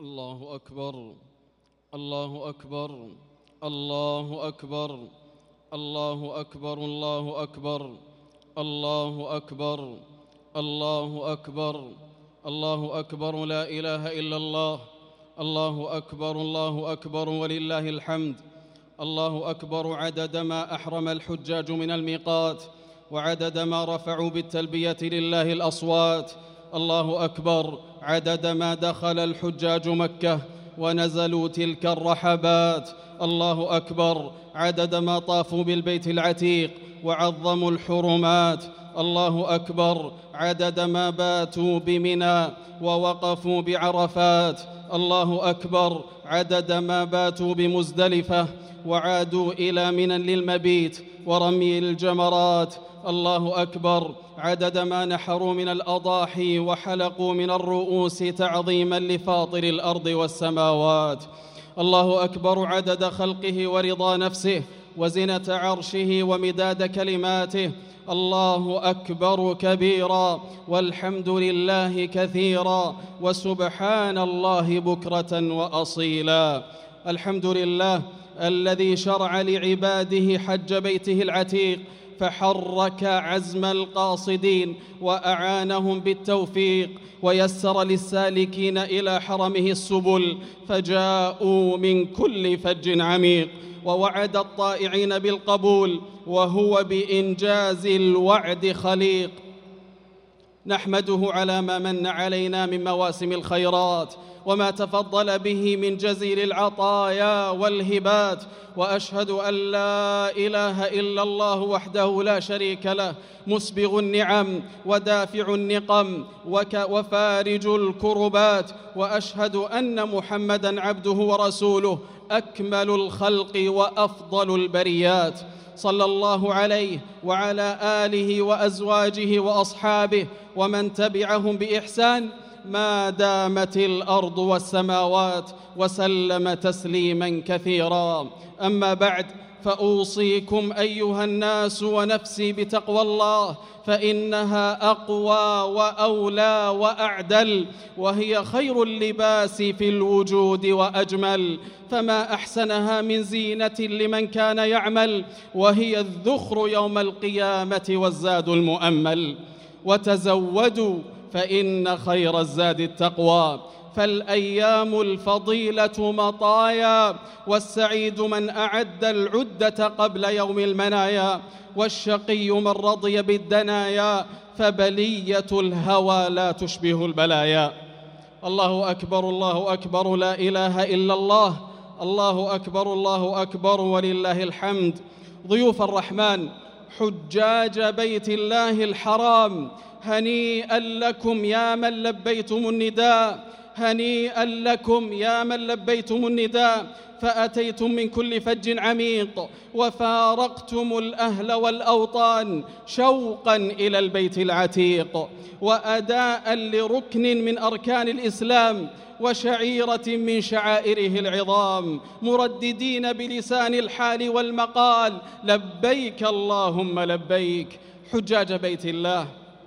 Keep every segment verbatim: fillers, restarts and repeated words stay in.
الله أكبر الله أكبر الله أكبر الله أكبر الله أكبر الله أكبر الله أكبر الله أكبر لا إله إلا الله الله أكبر الله أكبر ولله الحمد. الله أكبر عدد ما أحرم الحجاج من الميقات وعدد ما رفعوا بالتلبية لله الأصوات. الله أكبر عدد ما دخل الحجاج مكة ونزلوا تلك الرحبات. الله أكبر عدد ما طافوا بالبيت العتيق وعظموا الحرمات. الله أكبر عدد ما باتوا بمنى ووقفوا بعرفات. الله أكبر عدد ما باتوا بمزدلفة وعادوا إلى منى للمبيت ورمي الجمرات. الله أكبر عدد ما نحروا من الأضاحي وحلقوا من الرؤوس تعظيما لفاطر الأرض والسماوات. الله أكبر عدد خلقه ورضا نفسه وزنة عرشه ومداد كلماته. الله أكبر كبيرا والحمد لله كثيرا وسبحان الله بكرة وأصيلا. الحمد لله الذي شرع لعباده حج بيته العتيق فحرك عزم القاصدين وأعانهم بالتوفيق ويسر للسالكين إلى حرمه السبل فجاءوا من كل فج عميق ووعد الطائعين بالقبول وهو بإنجاز الوعد خليق. نحمده على ما من علينا من مواسم الخيرات وما تفضل به من جزيل العطايا والهبات، وأشهد أن لا إله إلا الله وحده لا شريك له مسبغ النعم ودافع النقم وفارج الكربات، وأشهد أن محمدًا عبده ورسوله أكمل الخلق وأفضل البريات، صلى الله عليه وعلى آله وأزواجه وأصحابه ومن تبعهم بإحسان ما دامت الأرض والسماوات وسلم تسليماً كثيراً. أما بعد، فأوصيكم أيها الناس ونفسي بتقوى الله، فإنها أقوى وأولى وأعدل، وهي خير اللباس في الوجود وأجمل، فما أحسنها من زينة لمن كان يعمل، وهي الذخر يوم القيامة والزاد المؤمل. وتزودوا فإن خير الزاد التقوى، فالأيام الفضيلة مطايا، والسعيد من أعد العدة قبل يوم المنايا، والشقي من رضي بالدنايا، فبلية الهوى لا تشبه البلايا. الله أكبر الله أكبر لا إله إلا الله، الله أكبر الله أكبر ولله الحمد. ضيوف الرحمن حجاج بيت الله الحرام، هنيئا لكم يا من لبيتم النداء، هنيئا لكم يا من لبيتم النداء، فأتيتم من كل فج عميق وفارقتم الأهل والأوطان شوقا إلى البيت العتيق، وأداء لركن من أركان الإسلام وشعيرة من شعائره العظام، مرددين بلسان الحال والمقال لبيك اللهم لبيك. حجاج بيت الله،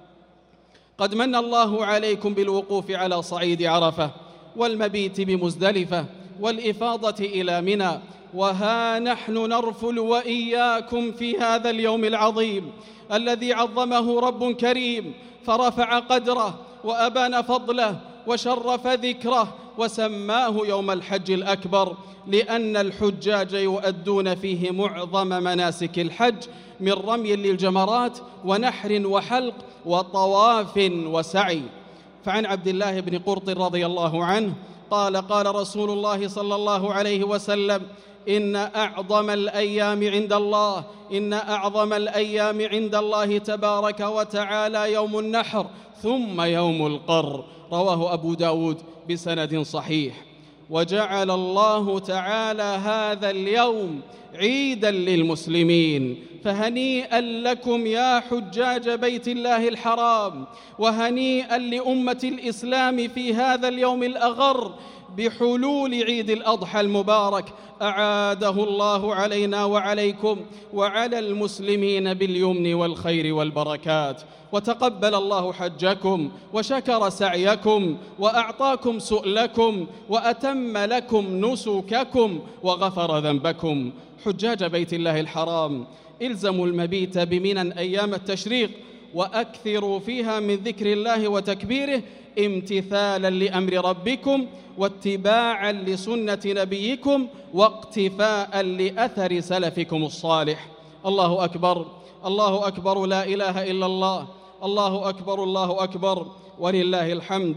قد من الله عليكم بالوقوف على صعيد عرفة والمبيت بمزدلفة والإفاضة إلى منى، وها نحن نرفل وإياكم في هذا اليوم العظيم الذي عظمه رب كريم فرفع قدره وأبان فضله وشرف ذكره وسماه يوم الحج الأكبر، لأن الحجاج يؤدون فيه معظم مناسك الحج من رمي للجمرات ونحر وحلق وطواف وسعي. فعن عبد الله بن قرط رضي الله عنه قال قال رسول الله صلى الله عليه وسلم: إن أعظم الأيام عند الله إن أعظم الأيام عند الله تبارك وتعالى يوم النحر ثم يوم القر. رواه أبو داود بسند صحيح. وجعل الله تعالى هذا اليوم عيداً للمسلمين، فهنيئاً لكم يا حجاج بيت الله الحرام، وهنيئاً لأمة الإسلام في هذا اليوم الأغر بحلول عيد الأضحى المبارك أعاده الله علينا وعليكم وعلى المسلمين باليمن والخير والبركات، وتقبل الله حجكم وشكر سعيكم وأعطاكم سؤلكم وأتم لكم نسككم وغفر ذنبكم. حجاج بيت الله الحرام، إلزموا المبيت بمنى أيام التشريق، وأكثروا فيها من ذكر الله وتكبيره امتثالا لأمر ربكم واتباعا لسنة نبيكم واقتفاء لأثر سلفكم الصالح. الله أكبر، الله أكبر، لا إله إلا الله، الله أكبر، الله أكبر، ولله الحمد.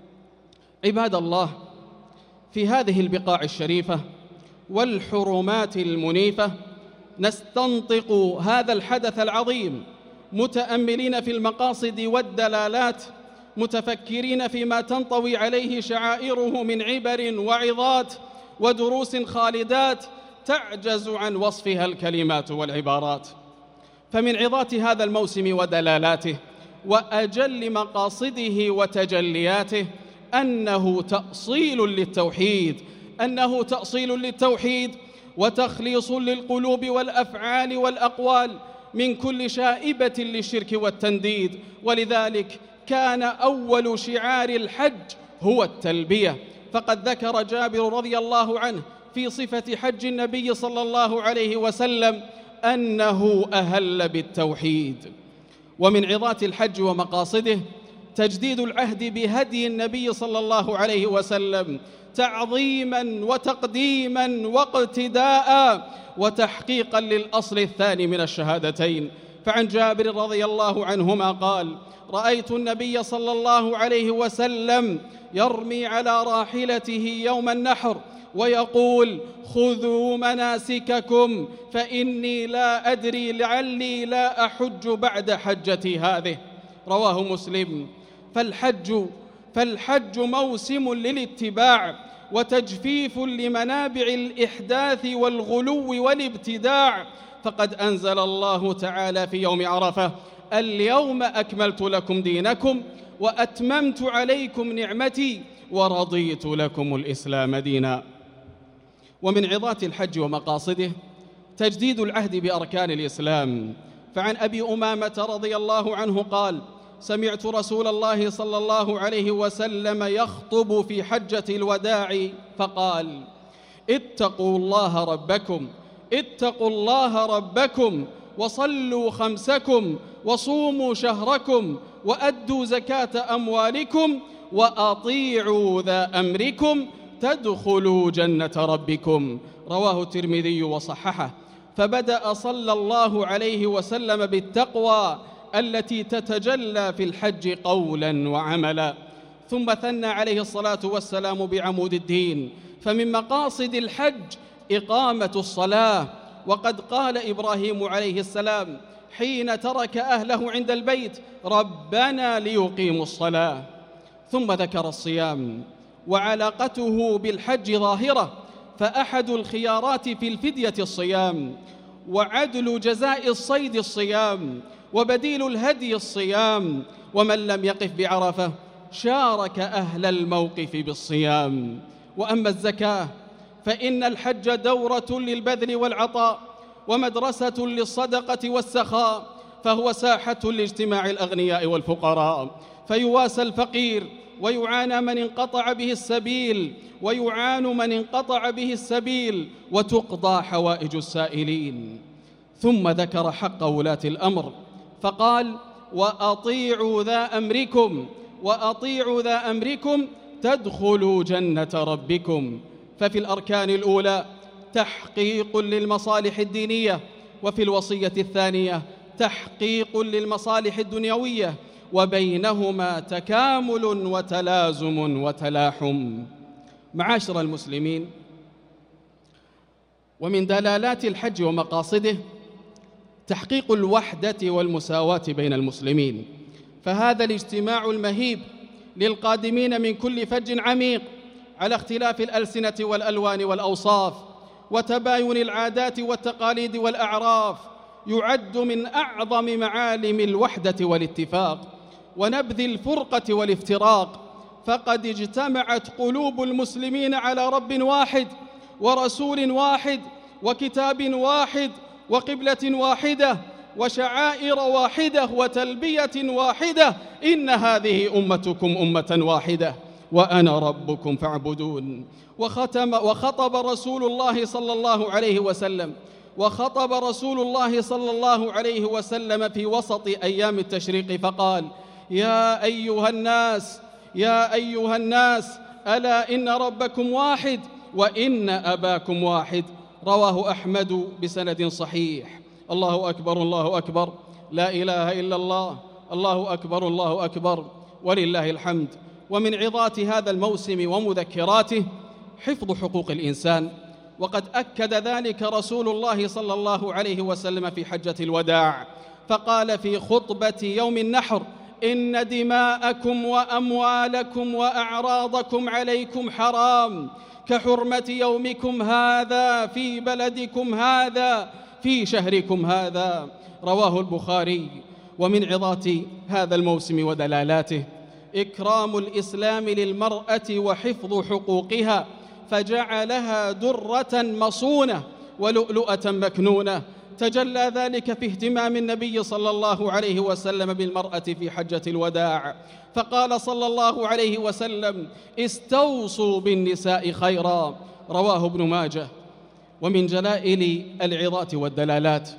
عباد الله، في هذه البقاع الشريفة والحرمات المنيفة نستنطق هذا الحدث العظيم متأملين في المقاصد والدلالات، متفكرين فيما تنطوي عليه شعائره من عبر وعظات ودروس خالدات تعجز عن وصفها الكلمات والعبارات. فمن عظات هذا الموسم ودلالاته وأجل مقاصده وتجلياته أنه تأصيل للتوحيد، أنه تأصيل للتوحيد وتخليص للقلوب والأفعال والأقوال من كل شائبة للشرك والتنديد. ولذلك كان أول شعار الحج هو التلبية، فقد ذكر جابر رضي الله عنه في صفة حج النبي صلى الله عليه وسلم أنه أهل بالتوحيد. ومن عظات الحج ومقاصده تجديد العهد بهدي النبي صلى الله عليه وسلم تعظيماً وتقديماً واقتداء وتحقيقاً للأصل الثاني من الشهادتين. فعن جابر رضي الله عنهما قال: رأيت النبي صلى الله عليه وسلم يرمي على راحلته يوم النحر ويقول: خذوا مناسككم فإني لا أدري لعلي لا أحج بعد حجتي هذه. رواه مسلم. فالحج فالحج موسم للاتباع وتجفيف لمنابع الإحداث والغلو والابتداع، فقد أنزل الله تعالى في يوم عرفة: اليوم أكملت لكم دينكم وأتممت عليكم نعمتي ورضيت لكم الإسلام دينا. ومن عظات الحج ومقاصده تجديد العهد بأركان الإسلام. فعن أبي أمامة رضي الله عنه قال: سمعت رسول الله صلى الله عليه وسلم يخطب في حجة الوداع فقال: اتقوا الله ربكم اتقوا الله ربكم وصلوا خمسكم وصوموا شهركم وأدوا زكاة أموالكم وأطيعوا ذا أمركم تدخلوا جنة ربكم. رواه الترمذي وصححه. فبدأ صلى الله عليه وسلم بالتقوى التي تتجلى في الحج قولا وعملا، ثم ثنى عليه الصلاة والسلام بعمود الدين. فمن مقاصد الحج إقامة الصلاة، وقد قال إبراهيم عليه السلام حين ترك أهله عند البيت: ربنا ليقيموا الصلاة. ثم ذكر الصيام وعلاقته بالحج ظاهرة، فأحد الخيارات في الفدية الصيام، وعدل جزاء الصيد الصيام، وبديل الهدي الصيام. ومن لم يقف بعرفة شارك أهل الموقف بالصيام. وأما الزكاة فإن الحج دورة للبذل والعطاء ومدرسة للصدقة والسخاء، فهو ساحة لاجتماع الأغنياء والفقراء، فيواسى الفقير ويعانى من انقطع به السبيل ويعان من انقطع به السبيل وتقضى حوائج السائلين. ثم ذكر حق ولاة الأمر فقال: وأطيعوا ذا أمركم وأطيعوا ذا أمركم تدخلوا جنة ربكم. ففي الأركان الأولى تحقيق للمصالح الدينية، وفي الوصية الثانية تحقيق للمصالح الدنيوية، وبينهما تكامل وتلازم وتلاحم. معاشر المسلمين، ومن دلالات الحج ومقاصده تحقيق الوحدة والمساواة بين المسلمين، فهذا الاجتماع المهيب للقادمين من كل فج عميق على اختلاف الألسنة والألوان والأوصاف وتباين العادات والتقاليد والأعراف يعد من أعظم معالم الوحدة والاتفاق ونبذ الفرقة والافتراق، فقد اجتمعت قلوب المسلمين على رب واحد ورسول واحد وكتاب واحد وقبلة واحدة وشعائر واحدة وتلبية واحدة، إن هذه أمتكم أمة واحدة وأنا ربكم فاعبدون. وختم وخطب رسول الله صلى الله عليه وسلم وخطب رسول الله صلى الله عليه وسلم في وسط أيام التشريق فقال: يا أيها الناس يا أيها الناس ألا إن ربكم واحد وإن أباكم واحد. رواه أحمد بسند صحيح. الله أكبر الله أكبر، لا إله إلا الله، الله أكبر الله أكبر، ولله الحمد. ومن عظات هذا الموسم ومذكراته حفظ حقوق الإنسان، وقد أكد ذلك رسول الله صلى الله عليه وسلم في حجة الوداع، فقال في خطبة يوم النحر: إن دماءكم وأموالكم وأعراضكم عليكم حرام كحرمة يومكم هذا في بلدكم هذا في شهركم هذا. رواه البخاري. ومن عظات هذا الموسم ودلالاته إكرام الإسلام للمرأة وحفظ حقوقها، فجعلها درة مصونة ولؤلؤة مكنونة. تجلى ذلك في اهتمام النبي صلى الله عليه وسلم بالمرأة في حجة الوداع، فقال صلى الله عليه وسلم: استوصوا بالنساء خيرا. رواه ابن ماجه. ومن جلائل العظات والدلالات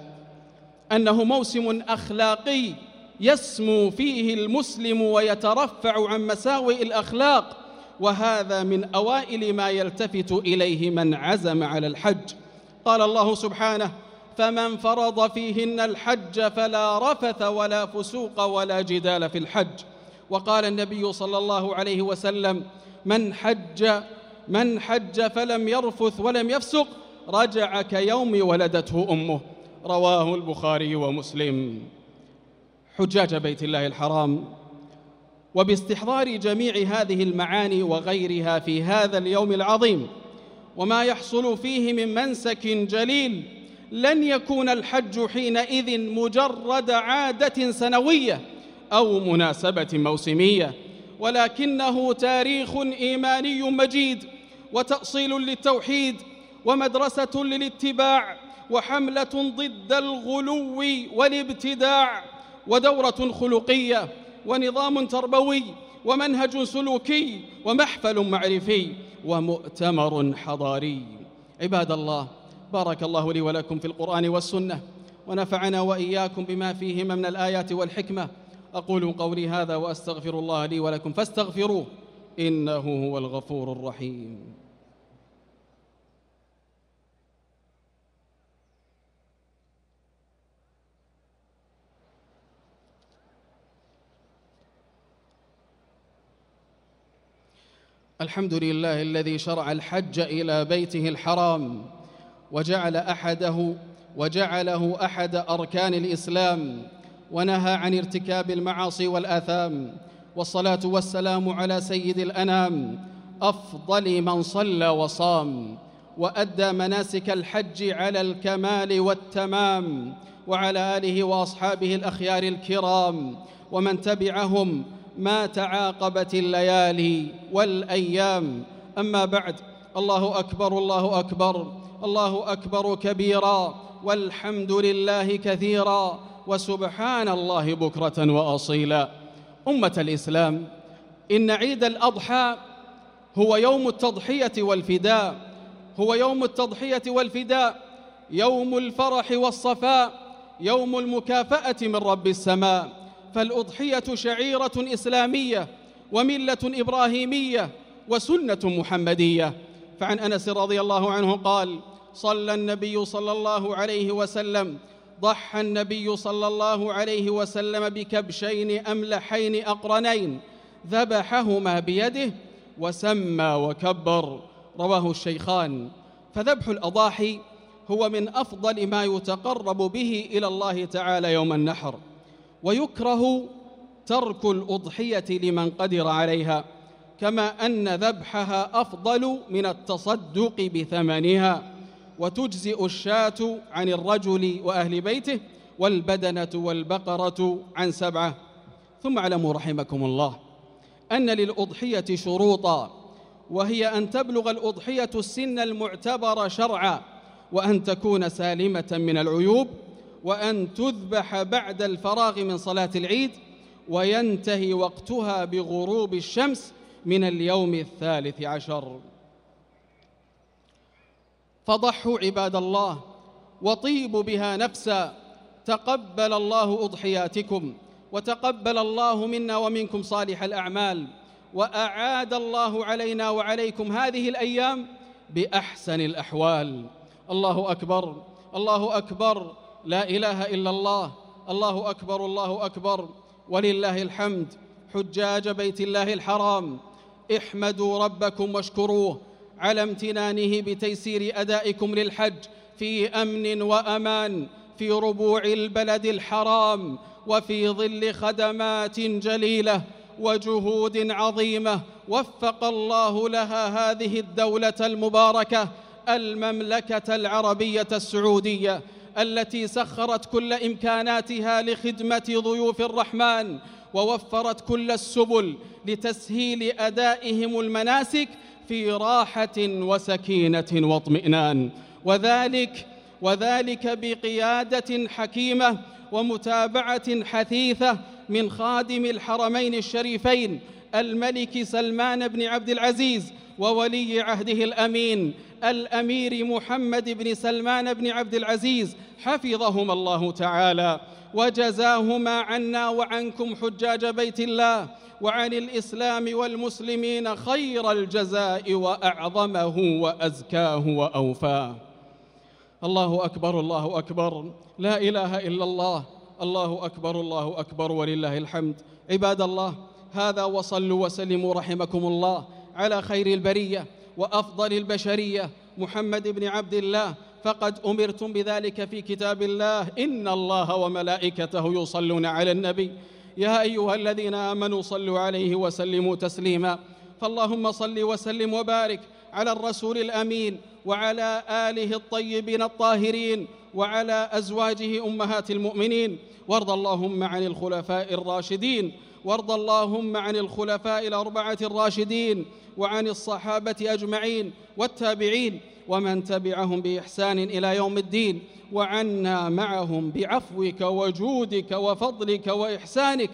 أنه موسم أخلاقي يسمو فيه المسلم ويترفع عن مساوئ الأخلاق، وهذا من أوائل ما يلتفت إليه من عزم على الحج. قال الله سبحانه: فمن فرض فيهن الحج فلا رفث ولا فسوق ولا جدال في الحج. وقال النبي صلى الله عليه وسلم: من حج من حج فلم يرفث ولم يفسق رجع كيوم ولدته أمه. رواه البخاري ومسلم. حجاج بيت الله الحرام، وباستحضار جميع هذه المعاني وغيرها في هذا اليوم العظيم وما يحصل فيه من منسك جليل، لن يكون الحج حينئذ مجرد عادة سنوية أو مناسبة موسمية، ولكنه تاريخ إيماني مجيد وتأصيل للتوحيد ومدرسة للاتباع وحملة ضد الغلو والابتداع ودورة خلقية ونظام تربوي ومنهج سلوكي ومحفل معرفي ومؤتمر حضاري. عباد الله، بارك الله لي ولكم في القرآن والسنة، ونفعنا وإياكم بما فيهما من الآيات والحكمة. أقول قولي هذا وأستغفر الله لي ولكم فاستغفروه إنه هو الغفور الرحيم. الحمد لله الذي شرع الحج إلى بيته الحرام وجعل أحده وجعله أحد أركان الإسلام، ونهى عن ارتكاب المعاصي والآثام. والصلاة والسلام على سيد الأنام، أفضل من صلى وصام وأدى مناسك الحج على الكمال والتمام، وعلى آله وأصحابه الأخيار الكرام ومن تبعهم ما تعاقبت الليالي والأيام. أما بعد، الله أكبر الله أكبر الله أكبر كبيرا، والحمد لله كثيرا، وسبحان الله بكرة وأصيلا. أمة الإسلام، إن عيد الأضحى هو يوم التضحية والفداء هو يوم التضحية والفداء يوم الفرح والصفاء، يوم المكافأة من رب السماء. فالأضحية شعيرة إسلامية وملة إبراهيمية وسنة محمدية. فعن أنس رضي الله عنه قال: صلى النبي صلى الله عليه وسلم ضحى النبي صلى الله عليه وسلم بكبشين أملحين أقرنين ذبحهما بيده وسمى وكبر. رواه الشيخان. فذبح الأضاحي هو من أفضل ما يتقرب به إلى الله تعالى يوم النحر، ويكره ترك الأضحية لمن قدر عليها، كما أن ذبحها أفضل من التصدق بثمنها. وتجزئ الشاة عن الرجل وأهل بيته، والبدنة والبقرة عن سبعة. ثم اعلموا رحمكم الله أن للأضحية شروطا، وهي أن تبلغ الأضحية السن المعتبر شرعا، وأن تكون سالمة من العيوب، وأن تذبح بعد الفراغ من صلاة العيد، وينتهي وقتها بغروب الشمس من اليوم الثالث عشر. فضحوا عباد الله وطيبوا بها نفسا، تقبل الله أضحياتكم، وتقبل الله منا ومنكم صالح الأعمال، وأعاد الله علينا وعليكم هذه الأيام بأحسن الأحوال. الله أكبر، الله أكبر، لا إله إلا الله، الله أكبر، الله أكبر، ولله الحمد. حجاج بيت الله الحرام، احمدوا ربكم واشكروه على امتنانه بتيسير أدائكم للحج في أمن وأمان في ربوع البلد الحرام، وفي ظل خدمات جليلة وجهود عظيمة وفق الله لها هذه الدولة المباركة المملكة العربية السعودية، التي سخرت كل إمكاناتها لخدمة ضيوف الرحمن، ووفرت كل السبل لتسهيل أدائهم المناسك في راحة وسكينة واطمئنان، وذلك وذلك بقيادة حكيمة ومتابعة حثيثة من خادم الحرمين الشريفين الملك سلمان بن عبد العزيز وولي عهده الأمين الأمير محمد بن سلمان بن عبد العزيز، حفظهما الله تعالى وجزاهما عنا وعنكم حجاج بيت الله وعن الإسلام والمسلمين خير الجزاء وأعظمه وأزكاه وأوفاه. الله أكبر، الله أكبر، لا إله إلا الله، الله أكبر، الله أكبر، ولله الحمد. عباد الله، هذا وصلوا وسلموا رحمكم الله على خير البرية وأفضل البشرية محمد بن عبد الله، فقد أمرتم بذلك في كتاب الله: إن الله وملائكته يصلون على النبي يا أيها الذين آمنوا صلوا عليه وسلموا تسليما. فاللهم صل وسلم وبارك على الرسول الأمين وعلى آله الطيبين الطاهرين وعلى أزواجه أمهات المؤمنين، وارض اللهم عن الخلفاء الراشدين وارض اللهم عن الخلفاء الأربعة الراشدين وعن الصحابة أجمعين والتابعين ومن تبعهم بإحسان إلى يوم الدين، وعنا معهم بعفوك وجودك وفضلك وإحسانك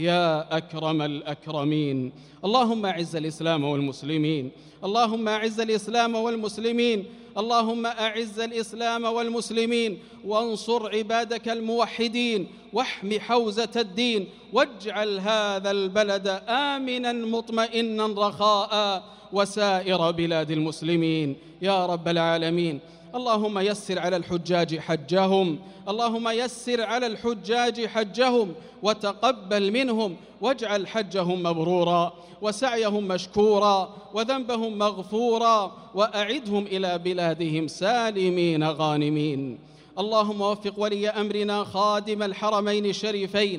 يا أكرم الأكرمين. اللهم أعز الإسلام والمسلمين، اللهم أعز الإسلام والمسلمين، اللهم أعز الإسلام والمسلمين، وانصر عبادك الموحدين، واحم حوزة الدين، واجعل هذا البلد آمنا مطمئنا رخاء وسائر بلاد المسلمين يا رب العالمين. اللهم يسر على الحجاج حجهم، اللهم يسر على الحجاج حجهم وتقبل منهم، واجعل حجهم مبرورا وسعيهم مشكورا وذنبهم مغفورا، وأعدهم إلى بلادهم سالمين غانمين. اللهم وفق ولي أمرنا خادم الحرمين الشريفين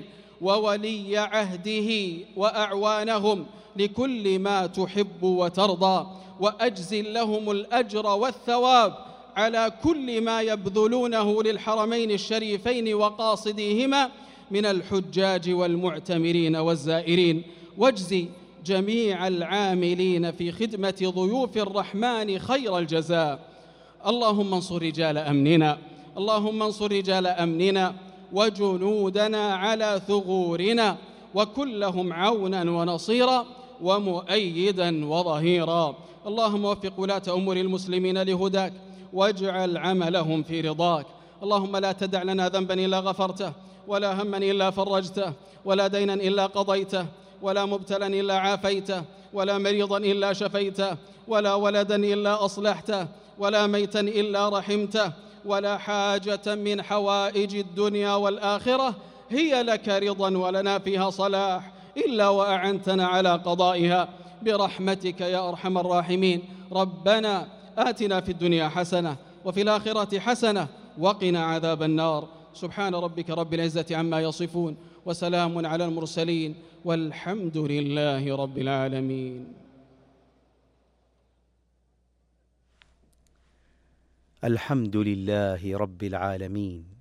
وولي عهده وأعوانهم لكل ما تحب وترضى، وأجزل لهم الأجر والثواب على كل ما يبذلونه للحرمين الشريفين وقاصديهما من الحجاج والمعتمرين والزائرين، واجزي جميع العاملين في خدمة ضيوف الرحمن خير الجزاء. اللهم انصر رجال أمننا، اللهم انصر رجال أمننا وجنودنا على ثغورنا، وكن لهم عونا ونصيرا ومؤيدا وظهيرا. اللهم وفق ولاة أمور المسلمين لهداك، واجعل عملهم في رضاك. اللهم لا تدع لنا ذنبا إلا غفرته، ولا هما إلا فرجته، ولا دينا إلا قضيته، ولا مبتلا إلا عافيته، ولا مريضا إلا شفيته، ولا ولدا إلا أصلحته، ولا ميتا إلا رحمته، ولا حاجة من حوائج الدنيا والآخرة هي لك رضا ولنا فيها صلاح إلا وأعنتنا على قضائها برحمتك يا أرحم الراحمين. ربنا آتنا في الدنيا حسنة وفي الآخرة حسنة وقنا عذاب النار. سبحان ربك رب العزة عما يصفون، وسلام على المرسلين، والحمد لله رب العالمين. الحمد لله رب العالمين،